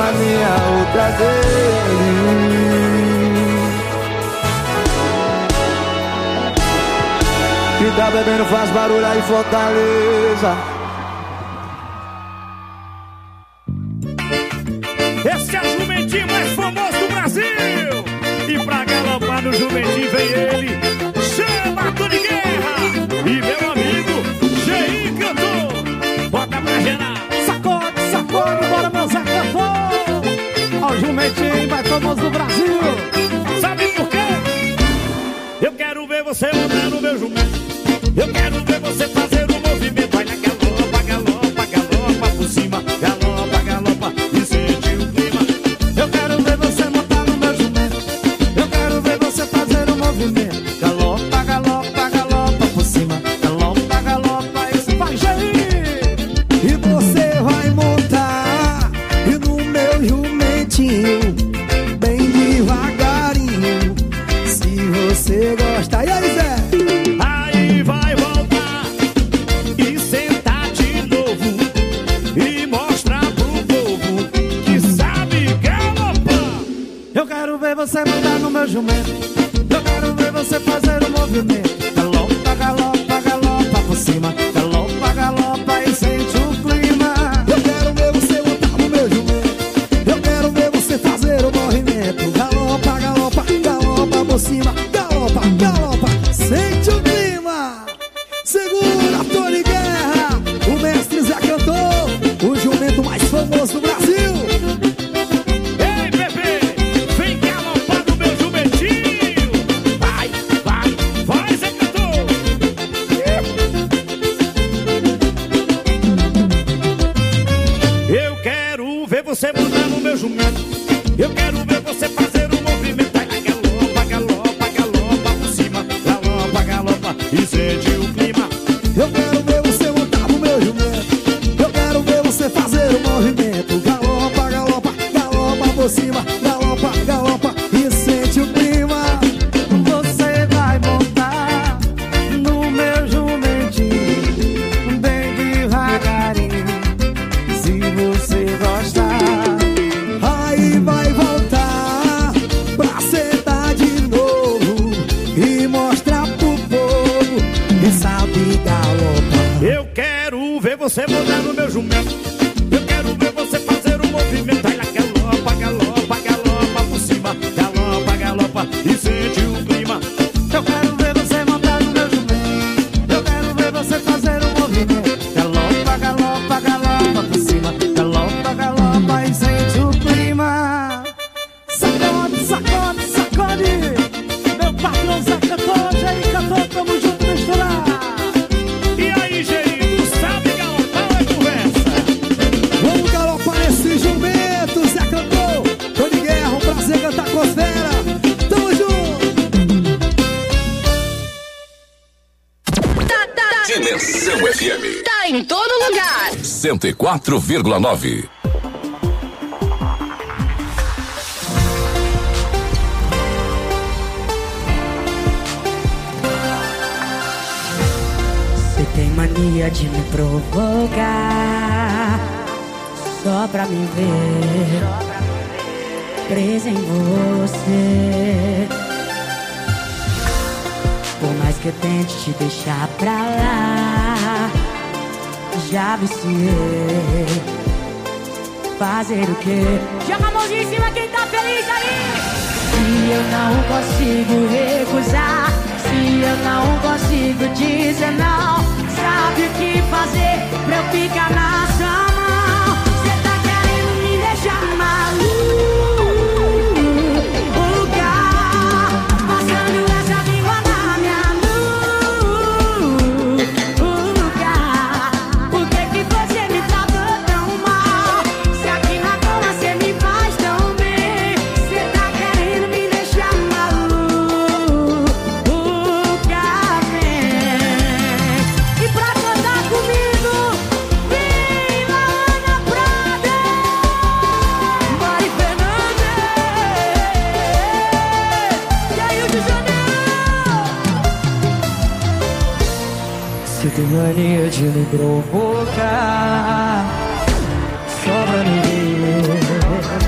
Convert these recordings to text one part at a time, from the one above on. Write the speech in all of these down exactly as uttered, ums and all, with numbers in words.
a minha outra dele. Que tá bebendo faz barulho aí, Fortaleza. Esse é o jumentinho mais famoso do Brasil. E pra galopar no jumentinho vem ele, chama Tony Guerra. E meu amigo, Gei Cantor. Bota pra gerar. Sacode, sacode, bora meu Zé Cantor. Ó o jumentinho mais famoso do Brasil. Sabe por quê? Eu quero ver você montar no meu jumento. Eu quero ver você fazer o movimento. Olha, galopa, galopa, galopa por cima. Galopa, galopa e sente o clima. Eu quero ver você montar no meu jumento. Eu quero ver você fazer o movimento. Galopa, galopa, galopa por cima. Galopa, galopa e vai, Jair. E você vai montar e no meu jumentinho, bem devagarinho, se você gosta. E aí, Zé? Aí vai voltar e sentar de novo e mostrar pro povo que sabe galopar. Eu quero ver você montar no meu jumento. Eu quero ver você fazer o movimento. Galopa, galopa, galopa por cima. Galopa, galopa e sente o clima. Eu quero ver você montar no meu jumento. Eu quero ver você fazer o movimento. Galopa, galopa, galopa por cima. Galopa, galopa, sente o clima. Segura, Tony Guerra, o mestre Zé Cantor, o jumento mais famoso do Brasil. Ei, bebê, vem galopar no meu jumentinho. Vai, vai, vai, Zé Cantor. Eu quero ver você montar no meu jumento. Eu quero ver você fazer o movimento. Vai, galopa, galopa, galopa por cima. Galopa, galopa e sente o clima. Eu quero ver você montar no meu jumento. Eu quero ver você fazer o movimento. Galopa, galopa, galopa por cima. Galopa, galopa e sente o clima. Você vai montar no meu jumentinho, bem devagarinho, se você gostar. Aí vai voltar pra sentar de novo e mostrar pro povo que sabe galopar. Eu quero ver você montar no meu jumento. Eu quero ver você fazer o movimento. Olha, galopa, galopa, galopa por cima. Galopa, galopa e sente o clima. Eu quero ver você montar no meu jumento. Eu quero ver você fazer o movimento. Galopa, galopa, galopa por cima. Galopa, galopa e sente o clima. Sacode, sacode, sacode. Meu patrão Zé Cantor, Jair Cantor, tamo junto, misturar. E aí, Geri, tu sabe galopar ou é conversa? Vamos galopar esse jumento, Zé Cantor, Tony Guerra, um prazer cantar com as feras. Tamo junto. Dimensão F M. Tá em todo lugar. cento e quatro vírgula nove. Você tem mania de me provocar só pra me ver presa em você. Por mais que eu tente te deixar pra lá, já viciei. Fazer o quê? Joga a mãozinha em cima quem tá feliz aí! Se eu não consigo recusar, se eu não consigo dizer não, sabe o que fazer pra eu ficar na sua mão? Cê tá querendo me deixar maluca, passando essa língua na minha nuca. Por que que você me tratou tão mal? Se aqui na cama cê me faz tão bem. Cê tá querendo me deixar maluca, vem. E pra cantar comigo, vem Laana Prada, Mari Fernandes e aí o de Janeiro. Você tem mania de me provocar só pra me ver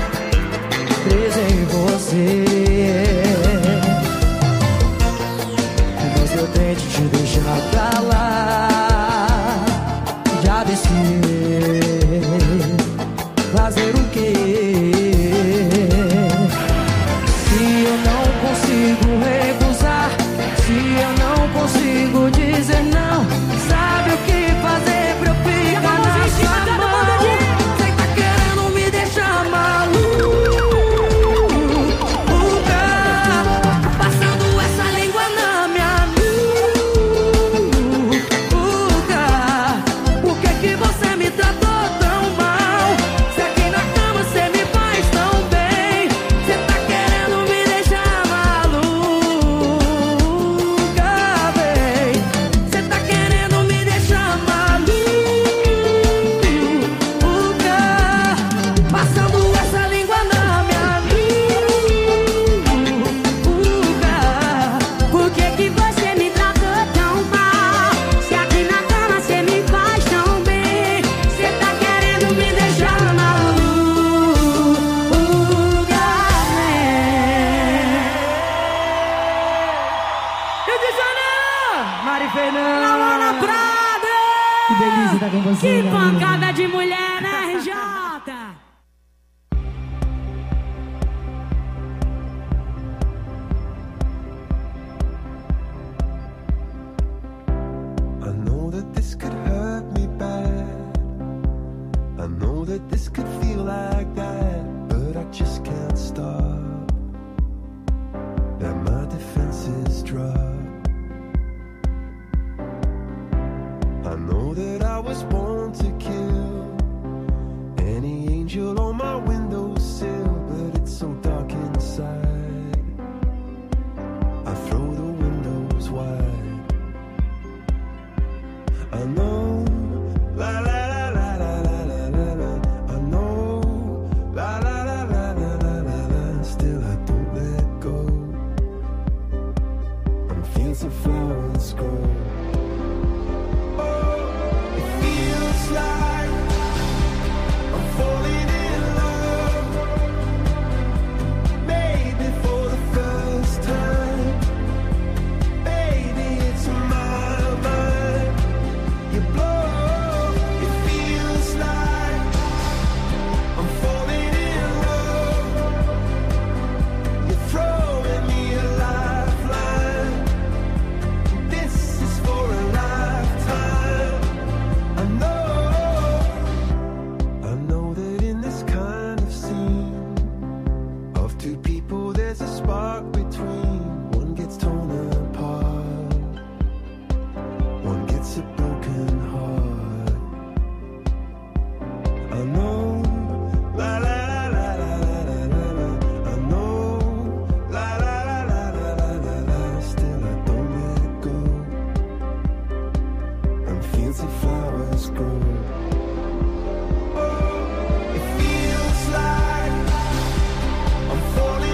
Que pancada de mulher, né, R J? I know that this could hurt me bad. I know that this could feel like that, but I just can't stop. And my defenses drop. I know that I was born to kill any angel on my windowsill, but it's so dark inside. I throw the windows wide. I know, la la la la la la la la la. I know, la la la la la la la la. Still I don't let go. And fields of flowers grow. Like I'm falling in love, maybe for the first time. Baby, it's in my mind. You blow, it feels like I'm falling in love. You're throwing me a lifeline. This is for a lifetime. I know. There's a spark between. One gets torn apart, one gets a broken heart. I know, la la la la la la la la. I know, la la la la la la la la. Still I don't let go. And fields of flowers grow. Oh, it feels like I'm falling.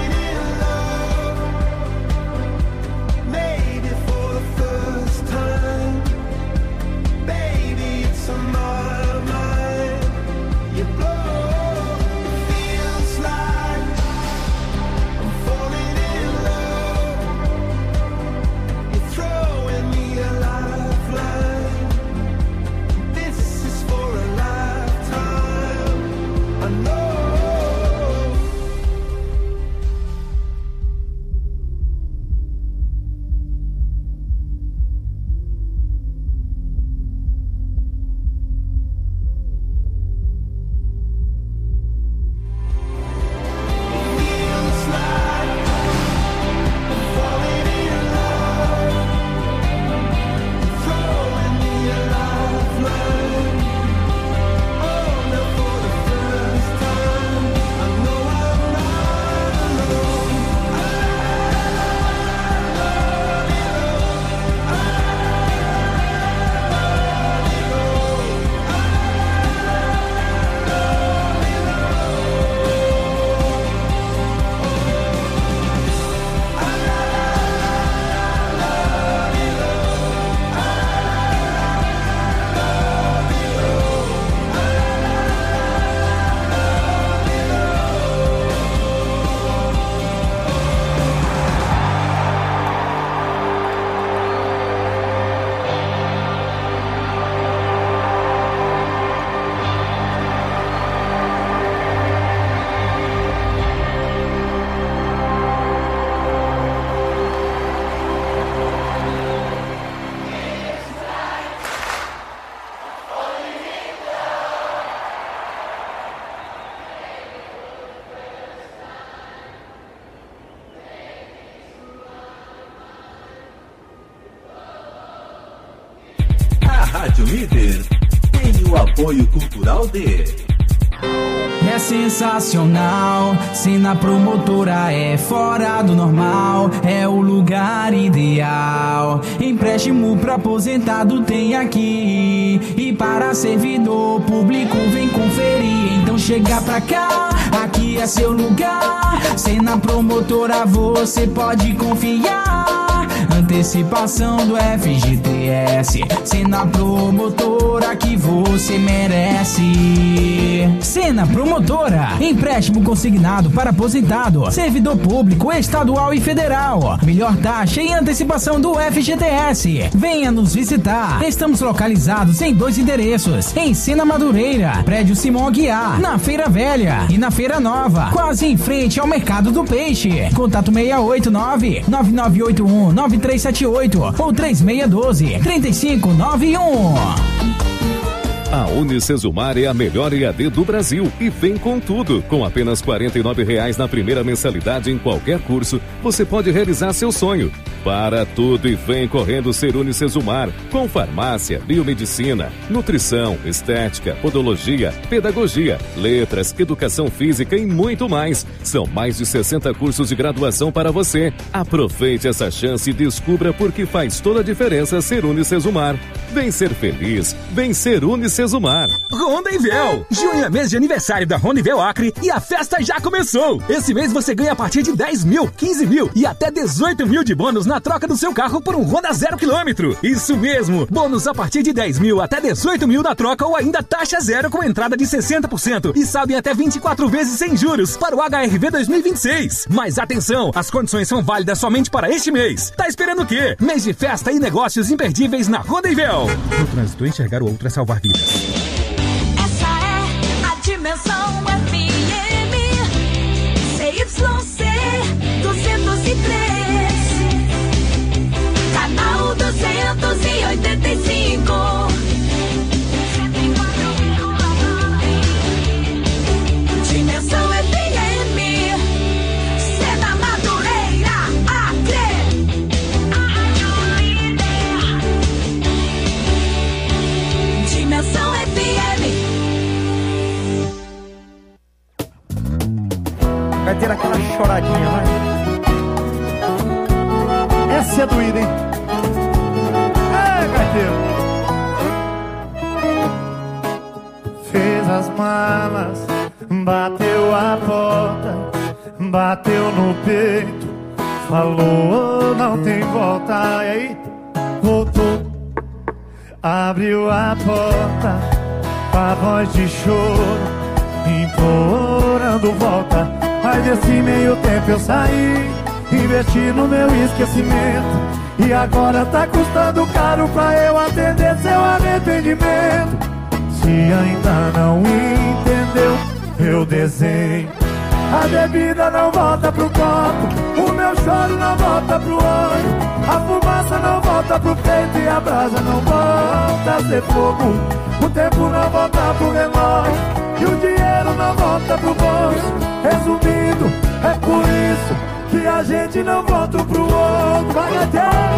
Rádio Líder tem o apoio cultural de... É sensacional, cena promotora é fora do normal, é o lugar ideal. Empréstimo pra aposentado tem aqui, e para servidor público vem conferir. Então chega pra cá, aqui é seu lugar. Cena promotora você pode confiar. Antecipação do F G T S, cena promotora que você merece. Cena Sena Promotora. Empréstimo consignado para aposentado, servidor público, estadual e federal. Melhor taxa e antecipação do F G T S. Venha nos visitar. Estamos localizados em dois endereços. Em Sena Madureira, prédio Simão Aguiar, na Feira Velha e na Feira Nova, quase em frente ao Mercado do Peixe. Contato seis oito nove, nove nove oito um, nove três sete oito ou três seis um dois, três cinco nove um. A Unicesumar é a melhor E A D do Brasil e vem com tudo. Com apenas quarenta e nove reais na primeira mensalidade em qualquer curso, você pode realizar seu sonho. Para tudo e vem correndo ser Unicesumar, com farmácia, biomedicina, nutrição, estética, podologia, pedagogia, letras, educação física e muito mais. São mais de sessenta cursos de graduação para você. Aproveite essa chance e descubra por que faz toda a diferença ser Unicesumar. Vem ser feliz, vem ser Unicesumar. Rondevel! Junho é mês de aniversário da Rondevel Acre e a festa já começou! Esse mês você ganha a partir de dez mil, quinze mil e até dezoito mil de bônus na troca do seu carro por um Honda zero quilômetro. Isso mesmo! Bônus a partir de dez mil até dezoito mil na troca ou ainda taxa zero com entrada de sessenta por cento e saldo até vinte e quatro vezes sem juros para o H R V dois mil e vinte e seis. Mas atenção, as condições são válidas somente para este mês. Tá esperando o quê? Mês de festa e negócios imperdíveis na Rondevel. No trânsito, enxergar o outro é salvar vidas. Essa é a Dimensão F M C Y C duzentos e três, canal duzentos e oitenta e cinco. Dimensão F M, Sena Madureira, Acre. Dimensão F M. Vai ter aquela choradinha, vai. Essa é doída, hein? É, gaiteiro. Fez as malas, bateu a porta, bateu no peito, falou não tem volta. E aí, voltou, abriu a porta, com a voz de choro, implorando volta. Mas desse meio tempo eu saí, investi no meu esquecimento, e agora tá custando caro pra eu atender seu arrependimento. Se ainda não entendeu, eu desenho. A bebida não volta pro copo, o meu choro não volta pro olho, a fumaça não volta pro peito e a brasa não volta a ser fogo. O tempo não volta pro relógio e o dinheiro não volta pro bolso. Resumindo, é por isso que a gente não volta pro outro. Vai até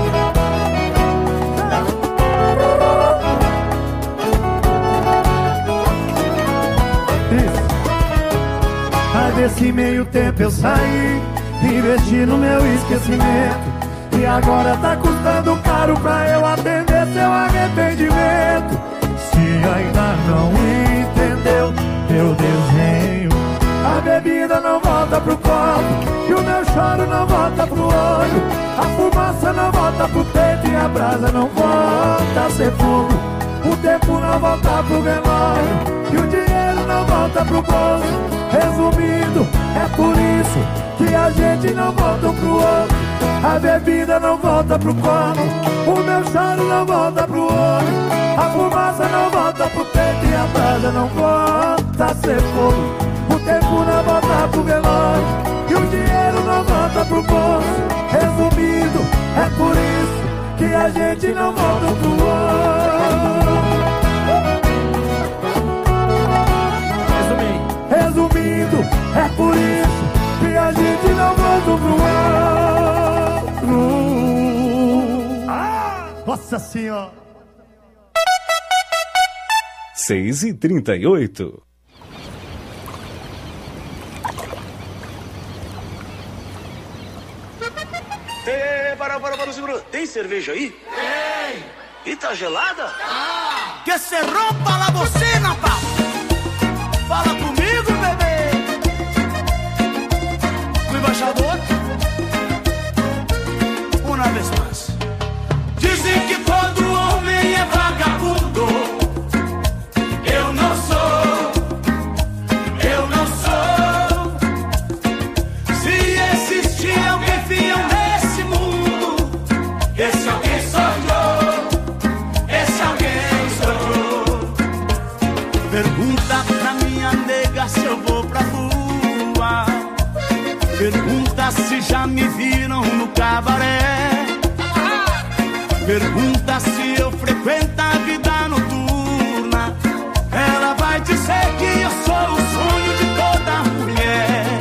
isso. Mas desse meio tempo eu saí, investi no meu esquecimento, e agora tá custando caro pra eu atender seu arrependimento. Se ainda não entendeu, eu desenho. A bebida não volta pro copo, e o meu choro não volta pro olho, a fumaça não volta pro peito e a brasa não volta a ser fogo. O tempo não volta pro relógio e o dinheiro não volta pro bolso. Resumindo, é por isso que a gente não volta pro outro. A bebida não volta pro copo, o meu choro não volta pro olho, a fumaça não volta pro peito e a brasa não volta a ser fogo. O tempo não volta pro relógio e o dinheiro não volta pro bolso. Resumindo, é por isso que a gente não volta pro outro. Resumindo, é por isso que a gente não volta pro outro. Ah, nossa senhora. seis e trinta e oito. Ei, para, para, para, segura. Tem cerveja aí? Tem. E tá gelada? Ah. Que se rompa la bocina, pá. Fala comigo, bebê. O embaixador. Uma vez mais. Dizem que todo homem é vagabundo. Eu não sou. Pergunta se já me viram no cabaré. Pergunta se eu frequento a vida noturna. Ela vai dizer que eu sou o sonho de toda mulher.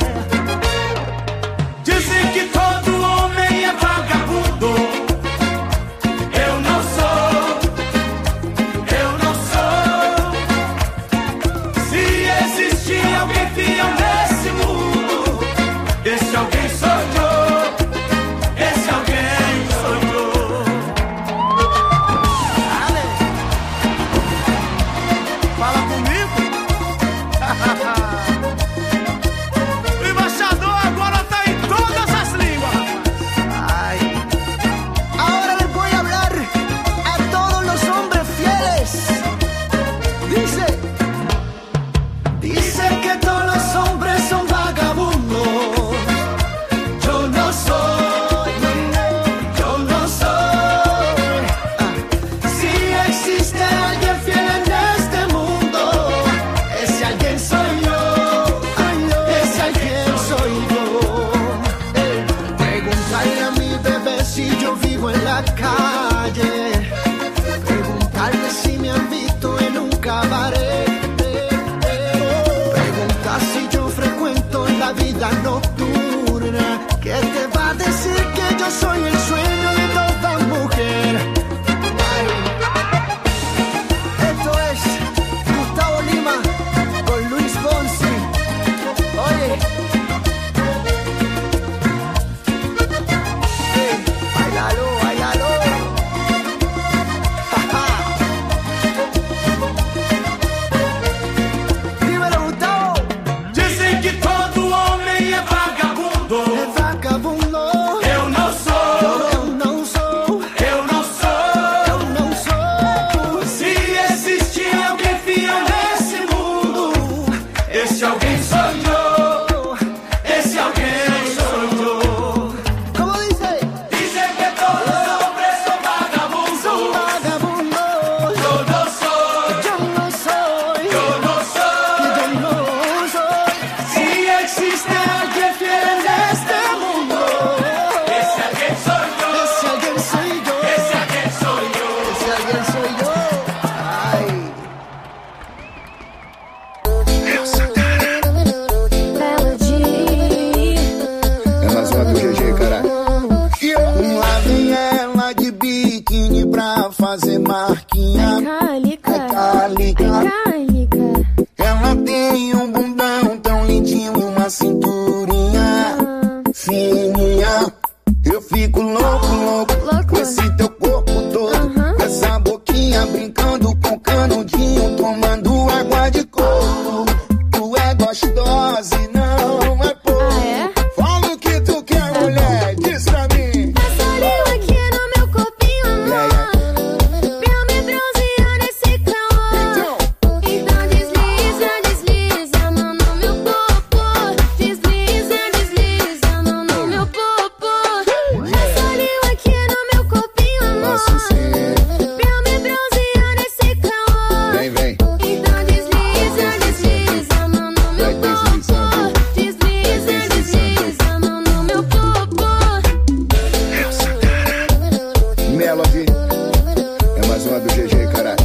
Dizem que todo homem é vagabundo. Eu não sou, eu não sou. Se existir alguém fiel nesse mundo, esse alguém sou eu. Esse alguém sou eu. Fala comigo. O embaixador agora tá em todas as línguas. Ay. Ahora les voy a hablar a todos los hombres fieles. Dice, dice que todos los hombres son vagabundos. Yo no soy, yo no soy. Ah. Si existe alguien fiel en este mundo, ese alguien soy yo. Ese alguien soy yo. Eh, Preguntarle a mi bebé si yo vivo en la calle. Preguntarle si me han visto en un cabaret. Pregunta si yo frecuento la vida nocturna. ¿Qué te va a decir que yo soy el sueño de toda mujer? Ay. Esto es Gustavo Lima con Luis Fonsi. Oye. Hey, bailalo, bailalo. Ja, ja. Dímelo, Gustavo. Dizem que todo homem é vagabundo. É vagabundo. Eu não sou, Eu não sou. eu não sou. Eu não sou. Se existir alguém fiel nesse mundo, esse alguém sou eu. Esse alguém sou eu. ¿Cómo dice? Dizem que todos os hombres são vagabundos. Son vagabundos. Eu não sou, Yo no soy. eu não sou. Yo no soy. Se existe alguém fiel neste mundo, esse alguém sou eu. Ese alguien soy yo. Esse alguém sou eu. Ese alguien soy yo. Ay. É mais uma do G G, caralho. Lá vem ela de biquíni pra fazer marquinha. Calica, Calica. calica. Ela tem um bundão tão lindinho e uma cinturinha fininha. Eu fico louco, louco, Louco. com esse teu corpo todo. Com essa boquinha brincando com canudinho, tomando água de coco. Tu é gostosa e não é pouco. Ah, é? Fala o que tu quer, mulher, diz pra mim. Passarinho aqui no meu copinho, amor. Pra me bronzear nesse calor. Então desliza, desliza a mão no meu popô. Desliza, desliza a mão no meu popô. Passarinho aqui no meu copinho, amor. Posso ser. Pra me bronzear nesse calor. Vem, vem. Então desliza, desliza a mão no meu Vai deslizando. popô. Desliza, desliza a mão no meu popô. Melody. É mais uma do G G, caralho.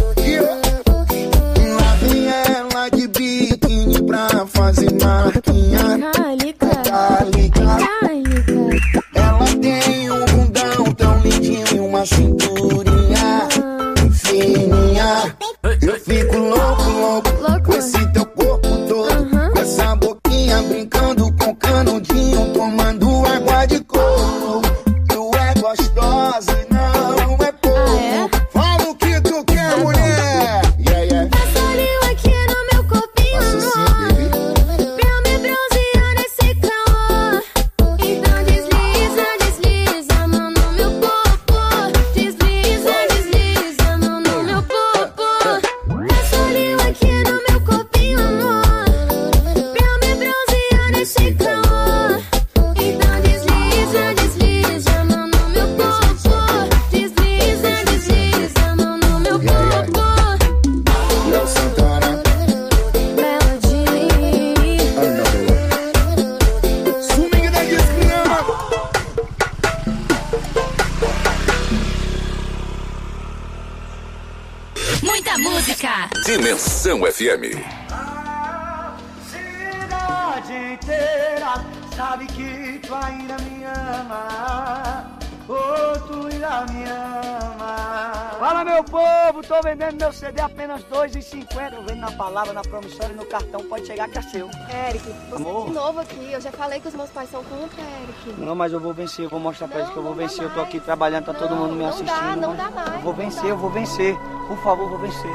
Lá vem ela de biquíni pra fazer marquinha. Calica, Calica. calica. Ela tem um bundão tão lindinho e uma cinturinha fininha. Eu fico louco, louco, Louco. com esse teu corpo todo. Com essa boquinha brincando com canudinho, tomando água de coco. Tu é gostosa e não é pouco. Ah, é? Fala o que tu quer, mulher. Yeah, yeah. Passarinho aqui no meu copinho, Posso sim, amor. baby. Pra me bronzear nesse calor. Então desliza, desliza a mão no meu popô. Dimensão F M. Cidade inteira sabe que tu ainda me ama. Oh, tu ainda me ama. Fala, meu povo, tô vendendo meu C D apenas dois reais e cinquenta. Eu vendo na palavra, na promissória e no cartão, pode chegar que é seu. Eric, você Amor. de novo aqui. Eu já falei que os meus pais são contra, Eric. Não, mas eu vou vencer, eu vou mostrar pra eles que eu vou não dá vencer. Eu tô mais. aqui trabalhando, tá todo mundo me não assistindo. dá, não mas dá mais, Eu vou não vencer, dá. eu vou vencer. Por favor, eu vou vencer.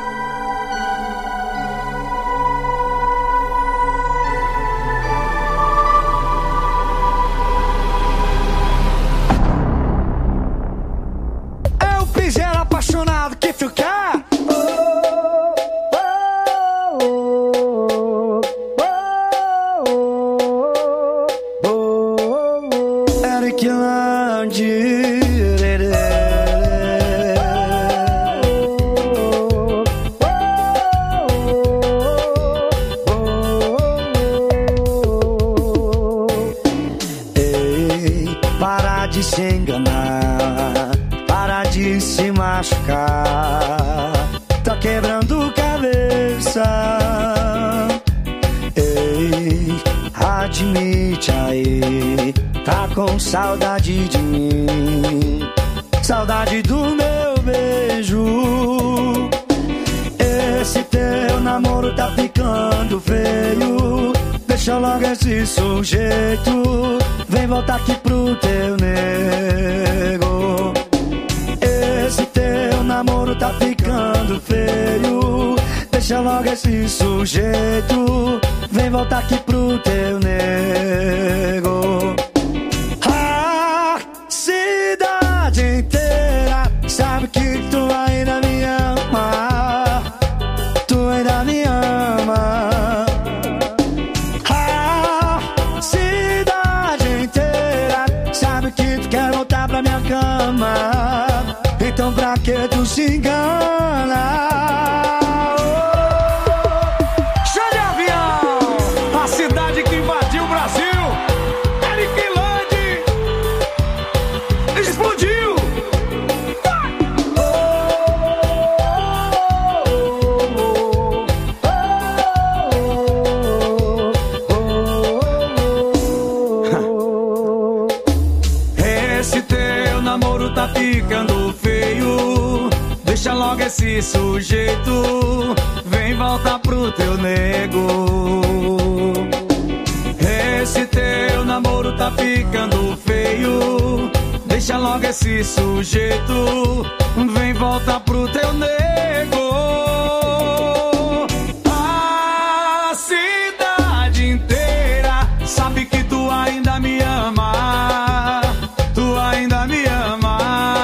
Eu fiz ela apaixonado, que tu quer? Eric Landi. Ei, para de se enganar, para de se machucar, tá quebrando cabeça. Ei, admite aí, tá com saudade de mim, saudade do meu beijo. Esse teu namoro tá ficando feio, deixa logo esse sujeito, vem voltar aqui pro teu nego. Esse teu namoro tá ficando feio, deixa logo esse sujeito, vem voltar aqui pro teu nego. A cidade inteira sabe que tu ainda me ama, tu ainda me ama. A cidade inteira sabe que tu quer voltar pra minha cama, então pra que tu se engana? Show de avião! A cidade que invadiu o Brasil, Eric Landi, explodiu! Esse teu namoro tá ficando feio, deixa logo esse sujeito, vem voltar pro teu nego. Esse teu namoro tá ficando feio, deixa logo esse sujeito, vem voltar pro teu nego. A cidade inteira sabe que tu ainda me ama, tu ainda me ama.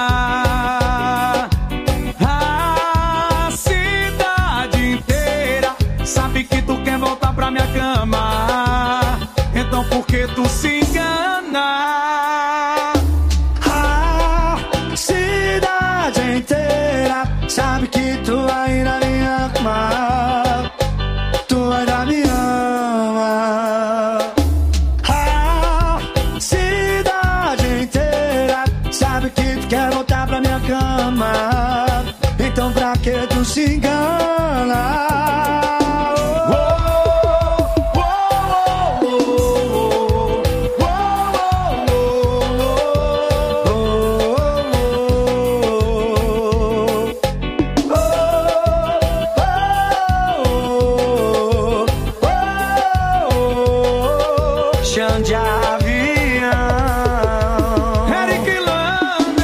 A cidade inteira sabe que tu quer voltar pra minha cama, então por que tu se engana? A cidade inteira sabe que tu ainda me ama, tu ainda me ama. A cidade inteira sabe que tu quer voltar pra minha cama, então pra que tu se engana? Chão de avião, Eric Landi.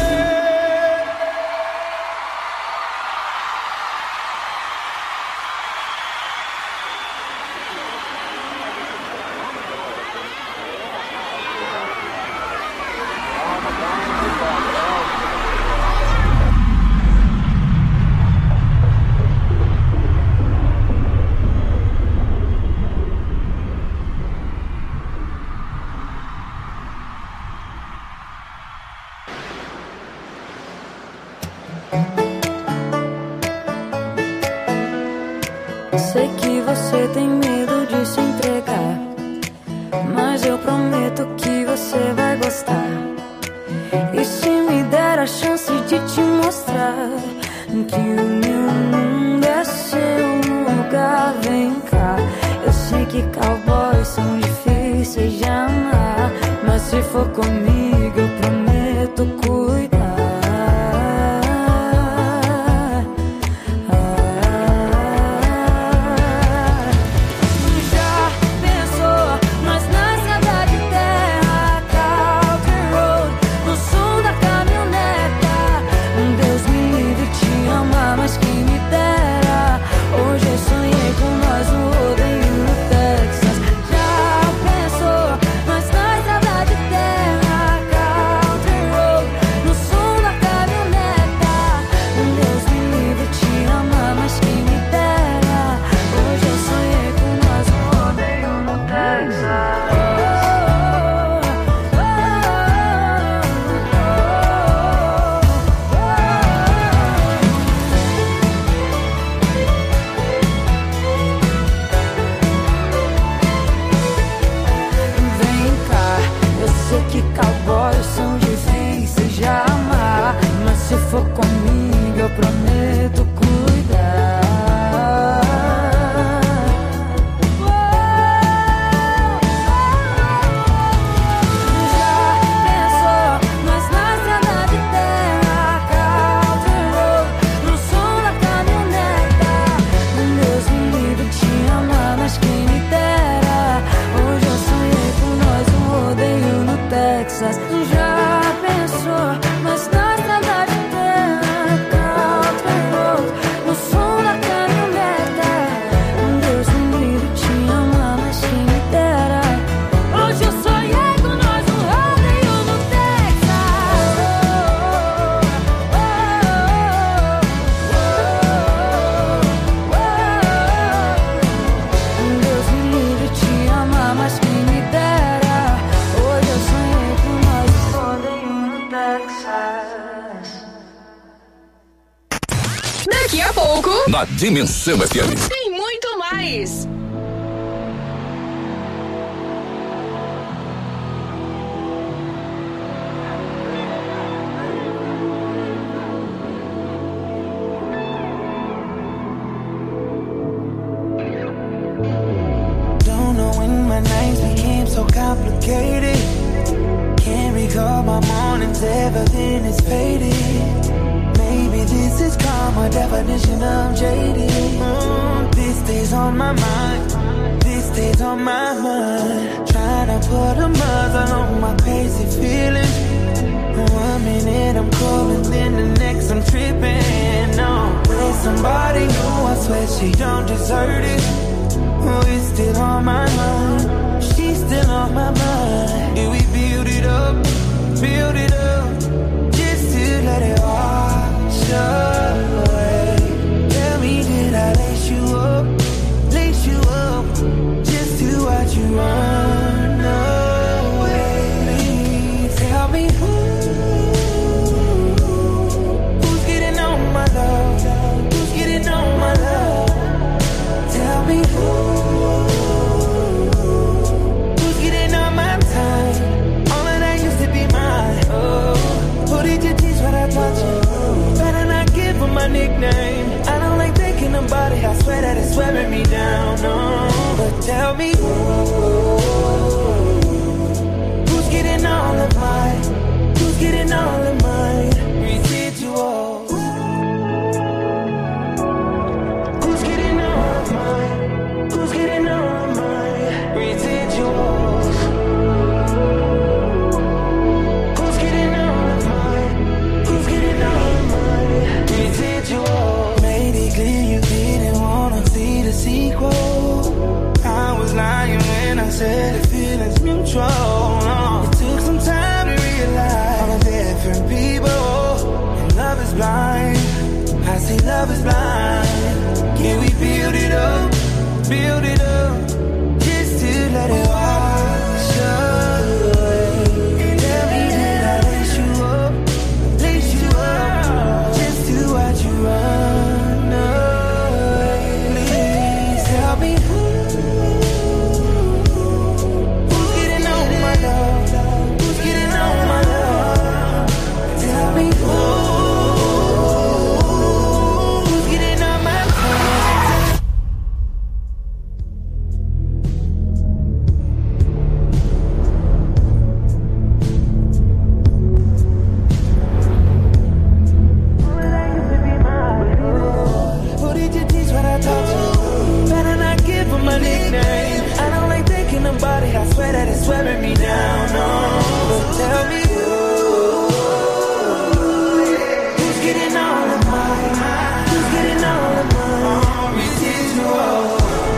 cowboys são difíceis de amar, mas se for comigo eu prometo cuidar. Já pensou nós na estrada de terra, Country Road, no som da caminhoneta? Deus me livre te amar, mas quem me dera. Hoje eu sonhei com nós no rodeio no Texas. Já pensou nós na estrada de terra, Country Road, no som da caminhoneta? Deus me livre te amar, mas quem me dera. Hoje eu sonhei com nós no rodeio no Texas. Vem cá, eu sei que cowboys são difíceis de amar, mas se for comigo eu prometo cuidar. Já pensou nós na estrada de terra, Country Road, no som da caminhoneta? Deus me livre te amar, mas quem me dera. Hoje eu sonhei com nós um rodeio no Texas. Já pensou nós na estrada de terra, Country Road, no som da caminhoneta? Deus me livre te amar, mas quem me dera. Hoje eu sonhei com nós um rodeio no Texas. Deus me livre te amar, mas quem me dera. Hoje eu sonhei com nós um rodeio no Texas. Daqui a pouco Na Dimensão F M. tem muito mais. Don't know when my nights became so complicated. Can't recall my mornings ever been as faded. Maybe this is karma, definition of jaded. Mm, this stays on my mind. This stays on my mind. Trying to put a muzzle on my crazy feelings. One minute I'm cool and then the next I'm tripping. No, with somebody new, I swear she don't deserve it. Oh, it's still on my mind. She's still on my mind. Do we build it up, build it up, just to let it wash away? Tell me, did I lace you up, lace you up, just to watch you run away? Please tell me who, who's getting on my love, who's getting on my love? Tell me who. My nickname, I don't like thinking about it. I swear that it's wearing me down. No, but tell me who, who's getting all of mine? Who's getting all of mine? Residuals. Who's getting all of mine? Who's getting all of mine? Residuals. Who's getting all of mine? Who's getting all of mine? Residual. Made it clear you didn't wanna see the sequel. I was lying when I said the feeling's mutual. Uh, it took some time to realize all the different people, and love is blind. I see love is blind. Can we build it up, build it up, just to let it wash away? Tell me, did I lace you up, lace you up, just to watch you run away? Please tell me who, who's getting on That's wearing me down, no. But tell me who, who's getting all of mine? Who's getting all of mine? Residual.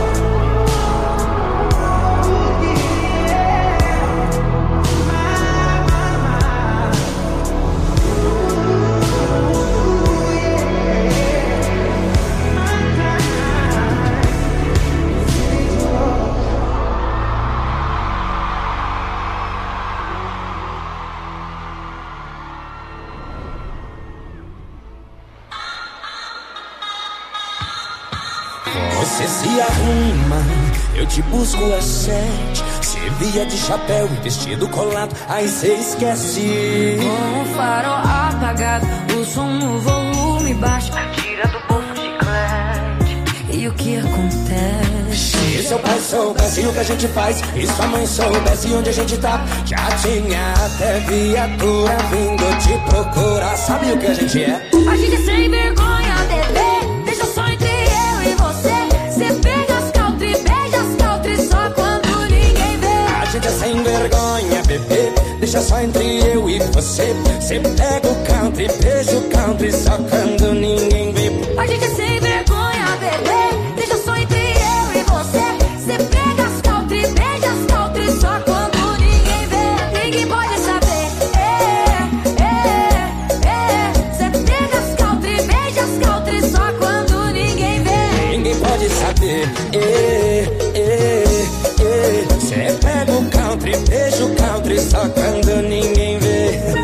Você se arruma, eu te busco às sete. Você via de chapéu e vestido colado, aí cê esquece. Com o farol apagado, o som no volume baixo, tira do bolso chiclete. E o que acontece? Se seu pai soubesse o que a gente faz, e sua mãe soubesse onde a gente tá, já tinha até viatura vindo te procurar. Sabe o que a gente é? A gente é sem vergonha, bebê. Deixa só entre eu e você. Cê pega as country, beija as country só quando ninguém vê. A gente é sem vergonha, bebê. Deixa só entre eu e você. Cê pega o country, beija o country só quando ninguém vê. A gente é sem vergonha, bebê. Deixa só entre eu e você. Cê pega as country, beija as country só quando ninguém vê. Ninguém pode saber. É, é, é. Cê pega as country, beija as country só quando ninguém vê. Ninguém pode saber. É, é, é. Cê pega o country, beija o country só quando ninguém vê.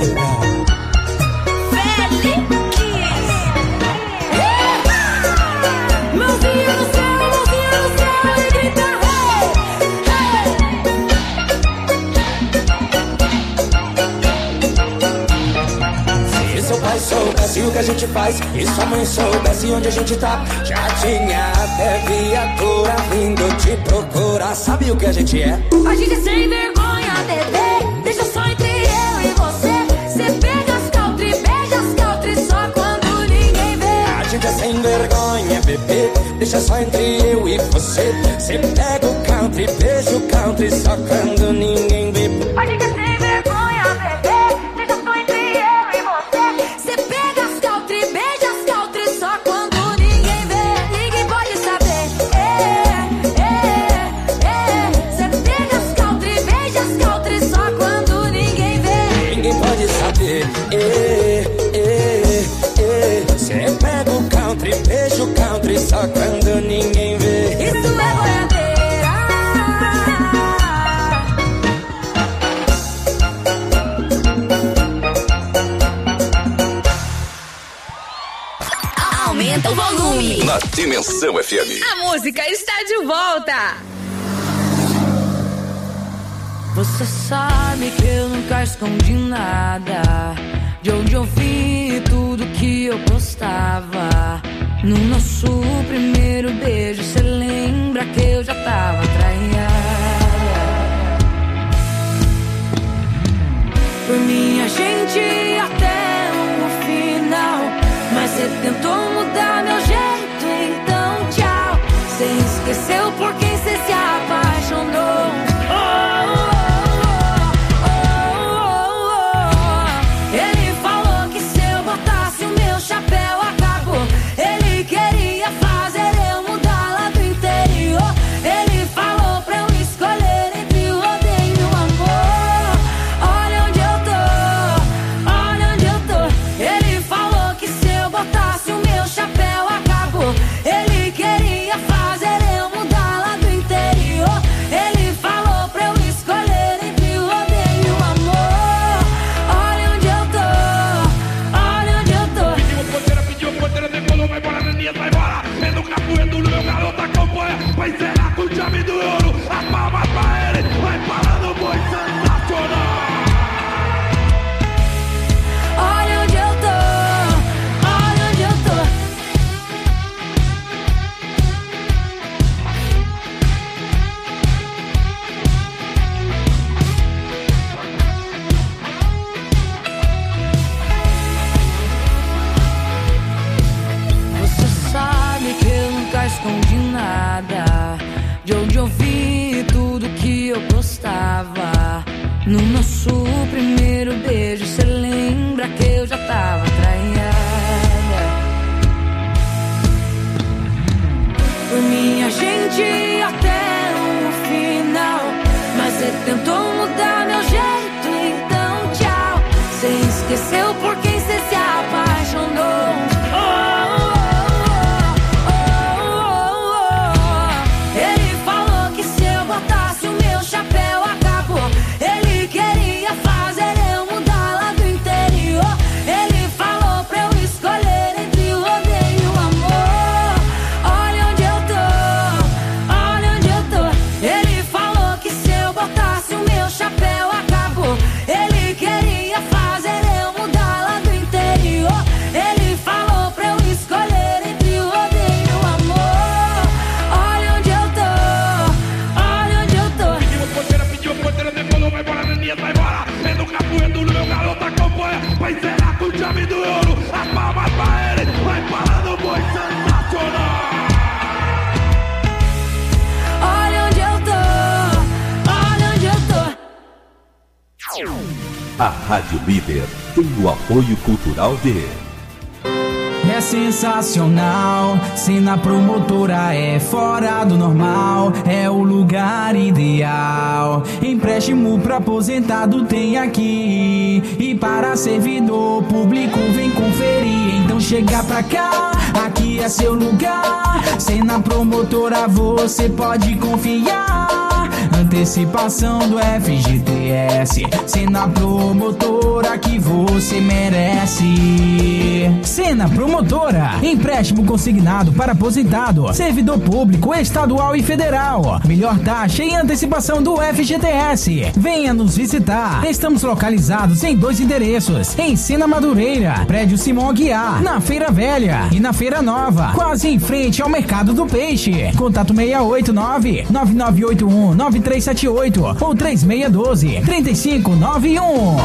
Mãozinha no céu, mãozinha no céu e grita hey, hey. Se seu pai soubesse o que a gente faz, e sua mãe soubesse onde a gente tá, já tinha até viatura vindo te procurar. Sabe o que a gente é? A gente é sem vergonha, bebê. Deixa só entre eu e você. Cê pega as country, beija as country só quando ninguém vê. A gente é sem vergonha, bebê. Deixa só entre eu e você. Cê pega o country, beija o country só quando ninguém vê. A gente é sem vergonha, bebê. Deixa só entre eu e você. Cê pega as country, beija as country só quando ninguém vê. Ninguém pode saber. É, é, é. Cê pega as country, beija as country só quando ninguém vê. Ninguém pode saber. É, é, é. Cê pega o country, beija o country só quando ninguém vê. Isso é boiadeira. Aumenta o volume. Na Dimensão F M. A música está de volta. Você sabe que eu nunca escondi nada. De onde eu vim e tudo que eu postava. No nosso primeiro beijo, cê lembra que eu já tava traída. Por mim a gente ia até o final, mas cê tentou mudar meu jeito, então tchau. Cê esqueceu por quem cê se apaixonou. Oh, oh, oh, oh. Ele falou que se eu botasse o meu chapéu acabou. Ele queria fazer eu mudar lá do interior. Ele falou pra eu escolher No nosso primeiro beijo, cê lembra que eu já tava traída? Por minha gente até o final, mas cê tentou mudar meu jeito, então tchau. Cê esqueceu por quem cê se apaixonou. Vai encerrar com chave do ouro, as palmas pra ele, vai falando, foi sensacional. Olha onde eu tô, olha onde eu tô. A Rádio Líder tem o apoio cultural de... É sensacional, Cena Promotora é fora do normal, é o lugar ideal. Empréstimo pra aposentado tem aqui, e para servidor público vem conferir. Então chega pra cá, aqui é seu lugar. Cena Promotora você pode confiar. Antecipação do F G T S, Cena Promotora que você merece. Cena Promotora, empréstimo consignado para aposentado, servidor público estadual e federal. Melhor taxa e antecipação do F G T S. Venha nos visitar. Estamos localizados em dois endereços: em Sena Madureira, prédio Simão Aguiar, na Feira Velha, e na Feira Nova, quase em frente ao Mercado do Peixe. Contato seis oito nove, nove nove oito um, nove três sete oito ou três seis um dois, três cinco nove um.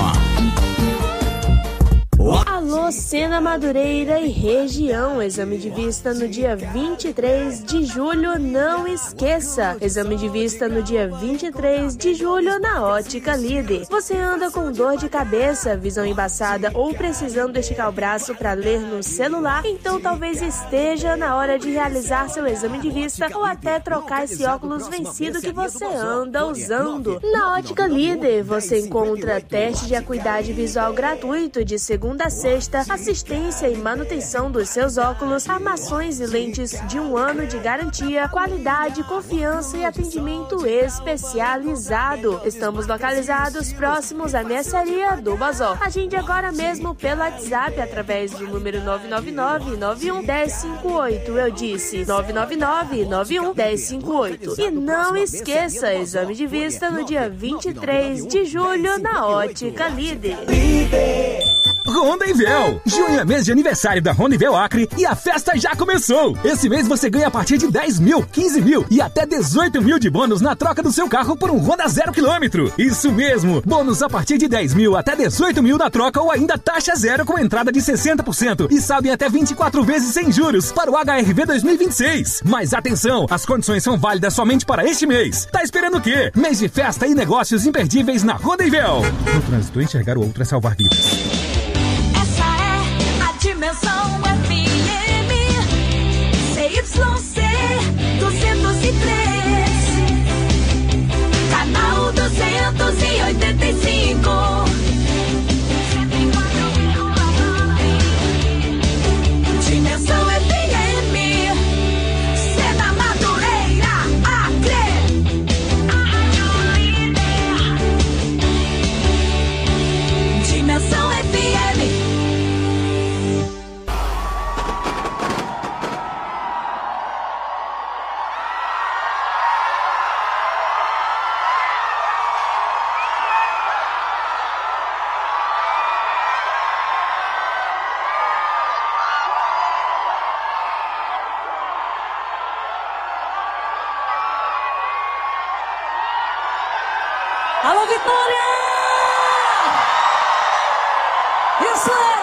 Alô, Sena Madureira e região. Exame de vista no dia vinte e três de julho, não esqueça. Exame de vista no dia vinte e três de julho na Ótica Líder. Você anda com dor de cabeça, visão embaçada ou precisando esticar o braço para ler no celular? Então talvez esteja na hora de realizar seu exame de vista ou até trocar esse óculos vencido que você anda usando. Na Ótica Líder você encontra teste de acuidade visual gratuito de segunda a sexta, assistência e manutenção dos seus óculos, armações e lentes de um ano de garantia, qualidade, confiança e atendimento especializado. Estamos localizados próximos à mercearia do Bazó. Agende agora mesmo pelo WhatsApp através do número nove nove nove, nove um, um zero cinco oito. Eu disse nove nove nove, nove um, um zero cinco oito. E não esqueça, exame de vista no dia vinte e três de julho na Ótica Líder. Rondevel! Junho é mês de aniversário da Rondevel Acre e a festa já começou! Esse mês você ganha a partir de dez mil, quinze mil e até dezoito mil de bônus na troca do seu carro por um Honda zero quilômetro. Isso mesmo! Bônus a partir de dez mil até dezoito mil na troca ou ainda taxa zero com entrada de sessenta por cento e saldo em até vinte e quatro vezes sem juros para o H R V dois mil e vinte e seis. Mas atenção, as condições são válidas somente para este mês. Tá esperando o quê? Mês de festa e negócios imperdíveis na Rondevel. No trânsito, enxergar o outro é salvar vidas. Dimensão F M C Y C duzentos e três, canal duzentos e oitenta e cinco. Dimensão F M, Sena Madureira, Acre. Dimensão F M. Alô, Vitória! Isso é!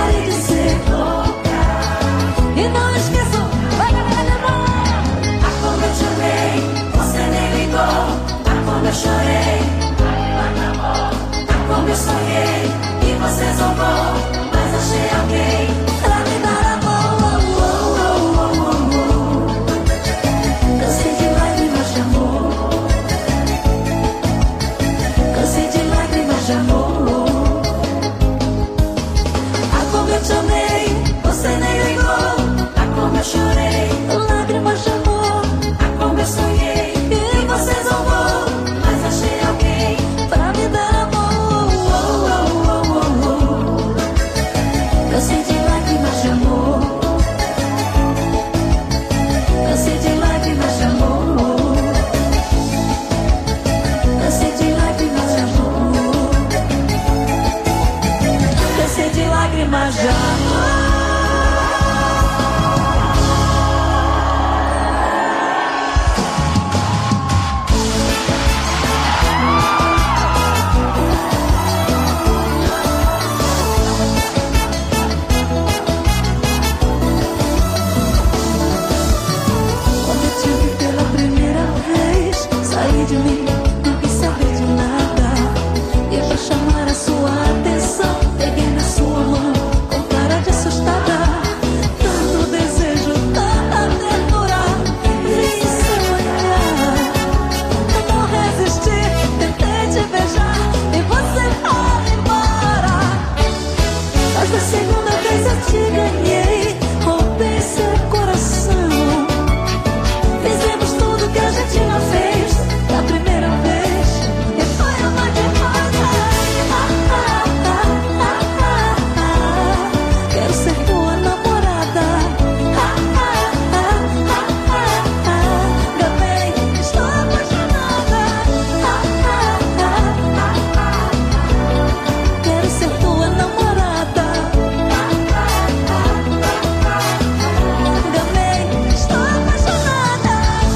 pare de ser louca. E não esqueçam, vai galera, ah, como eu te amei, você nem ligou. Ah, como eu chorei, ah, como eu sonhei, e você zombou, mas achei alguém pra me dar amor. Cansei de lágrimas de amor, cansei de lágrimas de amor. Ah, como eu te amei, você nem ligou. Ah, como eu chorei, lágrimas de amor. Ah, como eu sonhei, e você zombou, mas achei alguém pra me dar amor. Cansei de lágrimas de amor, cansei de lágrimas de amor, cansei de lágrimas de amor, cansei de lágrimas de amor. Quando eu te vi pela primeira vez, saí de mim, não quis saber de nada. E pra chamar a sua atenção, peguei na sua mão com cara de assustada. Tanto desejo, tanta ternura, vi em seu olhar. Eu não resisti, tentei te beijar e você foi embora. Mas da segunda vez eu te ganhei, roubei seu coração. Fizemos tudo que a gente não fez da primeira vez, e foi uma derrota. Ah, ah, ah, ah, ah, ah. Quero ser tua namorada. Ah, ah, ah, ah, ah, ah. Gabei, estou apaixonada. Ah, ah, ah, ah, ah. Quero ser tua namorada. Ah, ah, ah, ah, ah. Gabei, estou apaixonada.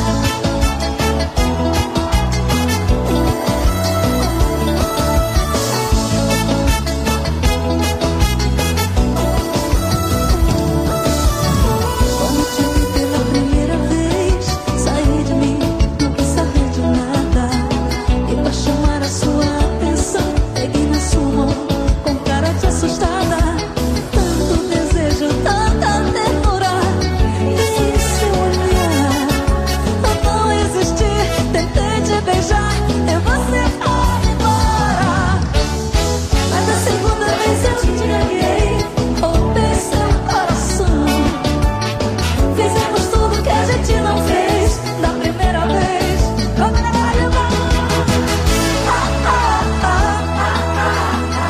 Quando te vi pela primeira vez, saí de mim, não quis saber de nada. E pra chamar a sua atenção, peguei na sua mão com cara de assustada. Tanto desejo, tanta ternura, e seu olhar. Eu não resisti, tentei te beijar e você foi embora. Mas da segunda vez eu te ganhei, roubei seu coração. Fizemos tudo que a gente não fez da primeira vez. Como é que vai levar? Ah, ah, ah, ah, ah, ah.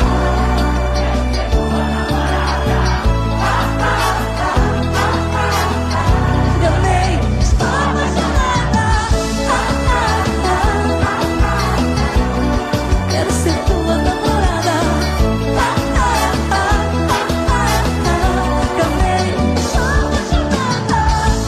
Gabei, estou apaixonada. Ah, ah, ah, ah, ah. Quero ser tua namorada. Ah, ah, ah, ah, ah, ah. Gabei, estou apaixonada.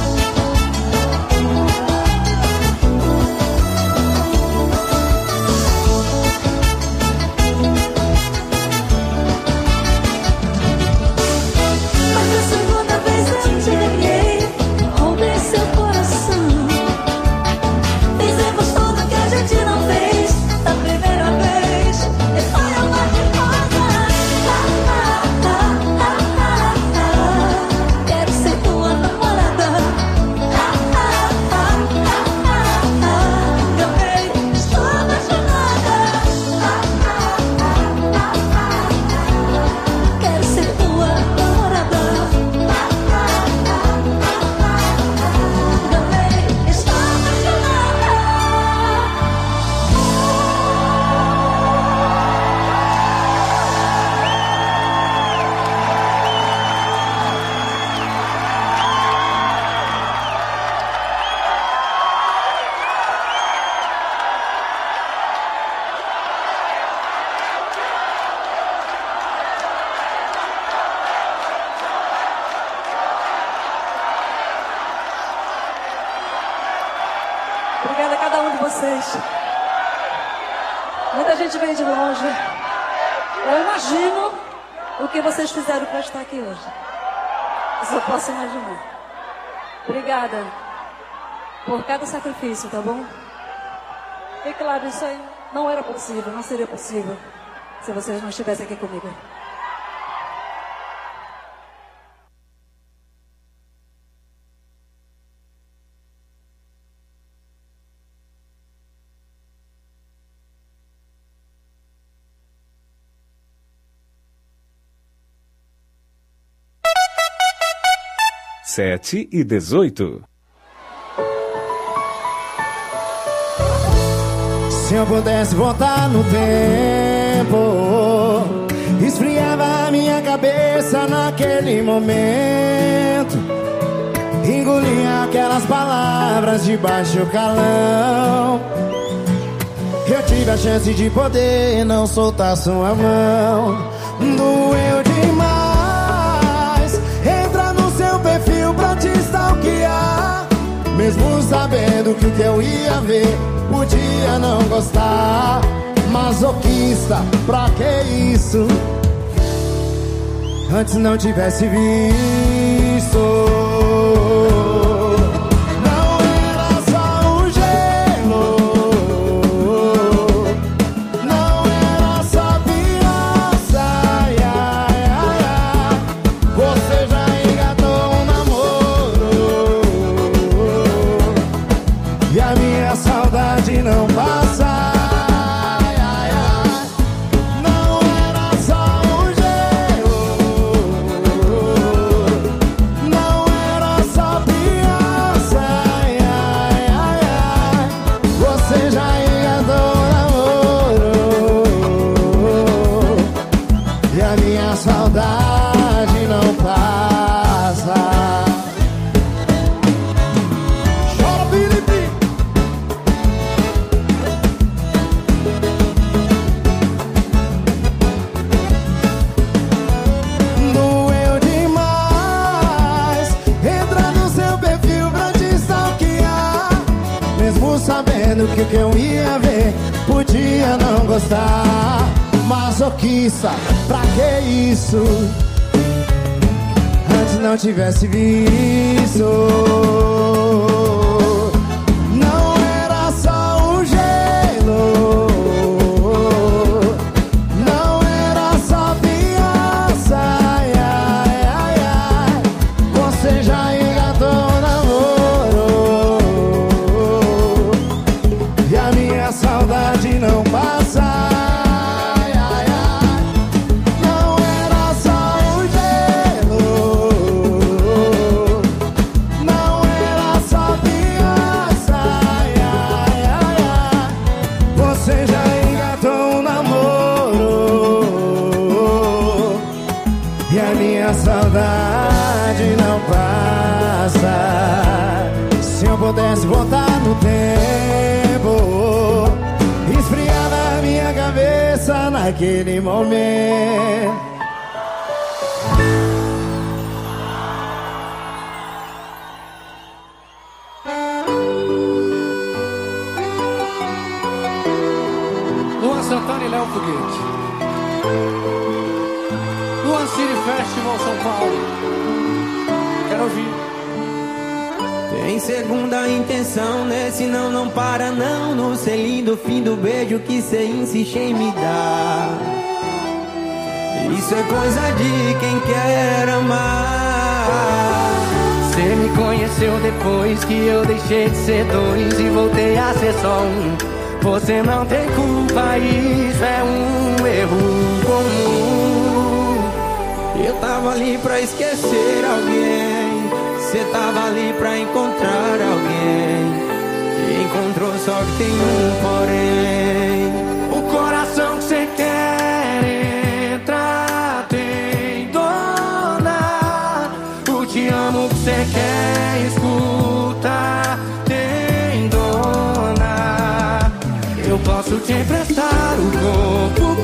Mas da segunda vez eu te ganhei, roubei seu coração. Fizemos tudo que a gente não fez da primeira vez, e foi uma derrota. Ah, ah, ah, ah, ah, ah. Quero ser tua namorada. Ah, ah, ah, ah, ah, ah. Gabei, estou apaixonada. Ah, ah, ah, ah, ah. Quero ser tua namorada. Ah, ah, ah, ah, ah. Gabei, estou apaixonada. Obrigada a cada um de vocês. Muita gente veio de longe. Eu imagino o que vocês fizeram para estar aqui hoje. Eu só posso imaginar. Obrigada por cada sacrifício, tá bom? E claro, isso aí não era possível, não seria possível se vocês não estivessem aqui comigo. Sete e dezoito. Se eu pudesse voltar no tempo, esfriava a minha cabeça naquele momento, engolia aquelas palavras de baixo calão. Eu tive a chance de poder não soltar sua mão. Doeu demais entrar no seu perfil pra te stalkear, mesmo sabendo que o que eu ia ver podia não gostar. Masoquista, pra que isso? Antes não tivesse visto. Não era só o gelo, não era só criança. Ai, ai, ai, ai. Você já engatou um namoro e a minha saudade não passa. Saudade não passa. Chora, Felipe. Doeu demais entrar no seu perfil pra te stalkear, mesmo sabendo que o que eu ia ver podia não gostar. Masoquista, pra que isso? Antes não tivesse visto. Não era só o gelo, não era só criança. Ai, ai, ai, ai. Você já engatou o namoro e a minha saudade não passa. Saudade não passa. Se eu pudesse voltar no tempo, esfriar na minha cabeça naquele momento. Luan Santana e Léo Foguete. Luan City Festival São Paulo. Quero ouvir. Tem segunda intenção nesse não, não para não. No selinho do fim do beijo que cê insiste em me dar. Isso é coisa de quem quer amar. Cê me conheceu depois que eu deixei de ser dois e voltei a ser só um. Você não tem culpa, isso é um erro comum. Eu tava ali pra esquecer alguém, cê tava ali pra encontrar alguém. E encontrou só que tem um porém. O coração que cê quer entrar tem dona. O te amo que cê quer escutar tem dona. Eu posso te emprestar o corpo